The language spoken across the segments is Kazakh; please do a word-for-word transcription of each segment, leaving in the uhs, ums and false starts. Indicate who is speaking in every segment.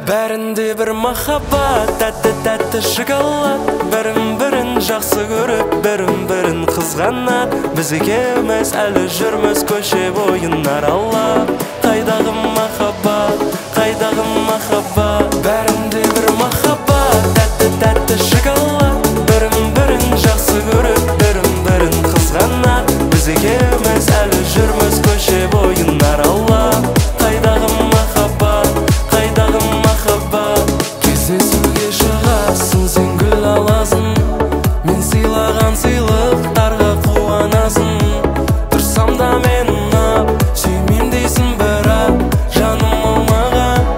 Speaker 1: Бәрінде бір махаббат, тәтті-тәтті шоколад. Бірін-бірін жақсы көріп, бірін-бірін қызғанат. Біз екеуміз әлі жүрміз көше бойын аралап. Қайдағы махаббат, қайдағы махаббат. Бәрінде бір махаббат, тәтті-тәтті шоколад. Бірін-бірін жақсы көріп, бірін-бірін қызғанат. Біз екеуміз әлі жүрміз көше бойын аралап. Қайдағы махаббат, қайдағы махаббат. Кездесуге шығасың, сен гүл аласың, мен сыйлаған сыйлықтарға қуанасың. Тұрсам да мен ұнап, сүймейм дейсің бірақ жаным ол маған.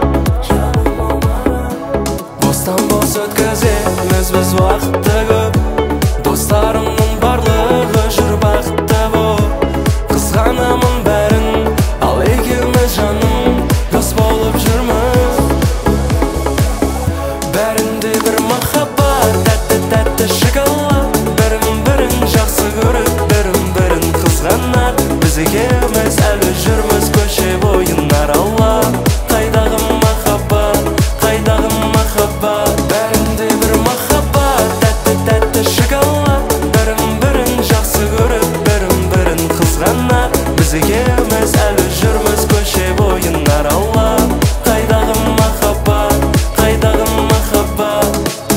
Speaker 1: Бостан бос өткіземіз біз уақытты көп, достарымның барлығы жүр бақытты боп. Қызғанамын бәрін, ал екеуміз жаным дос болып жүрміз. Бәрінде бір махаббат, тәтті-тәтті шоколад. Бірін-бірін жақсы көріп, бірін-бірін қызғанат. Біз екеуміз әлі жүрміз көше бойын аралап. Қайдағы махаббат, қайдағы махаббат. Бәрінде бір махаббат, тәтті-тәтті шоколад. Бірін-бірін жақсы көріп, бірін-бірін қызғанат. Біз екеуміз әлі жүрміз көше бойын аралап. Қайдағы махаббат, қайдағы махаббат.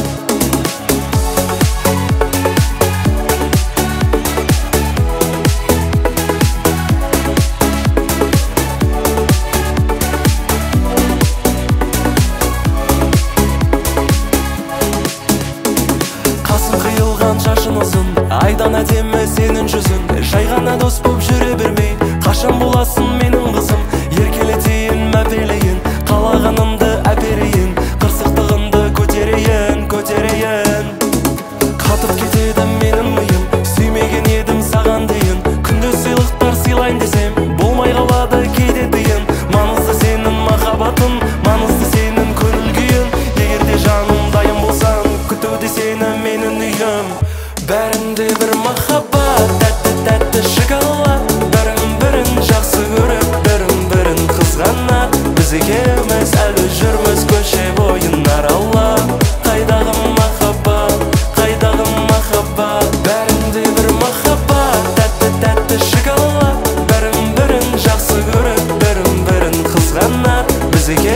Speaker 1: Қасың қиылған шашың ұзын, айдан әдемі сенің жүзің. Жай ғана дос боп жүре бермей, қашан боласың менің қызым. Еркелетейін, мәпелейін, қалағанымды әперейін. Қырсықтығымды көтерейін, көтерейін. Қатып кетеді менің миым, сүймеген едім саған дейін. Күнде сыйлықтар сыйлайын десем, болмай қалады кейде дейін. Маңызды сенің махаббатың, маңызды сенің көңіл күйің. Егерде жаным дайын болсаң, күтуде сені менің үйім. Бәрінде бір махаббат, тәтті-тәтті шоколад. Бірін-бірін жақсы көріп, бірін-бірін қызғанат. Біз екеуміз әлі жүрміз көше бойын аралап. Қайдағы махаббат, қайдағы махаббат. Бәрінде бір махаббат, тәтті-тәтті шоколад. Бірін-бірін жақсы көріп, бірін-бірін қызғанат. Біз екеуміз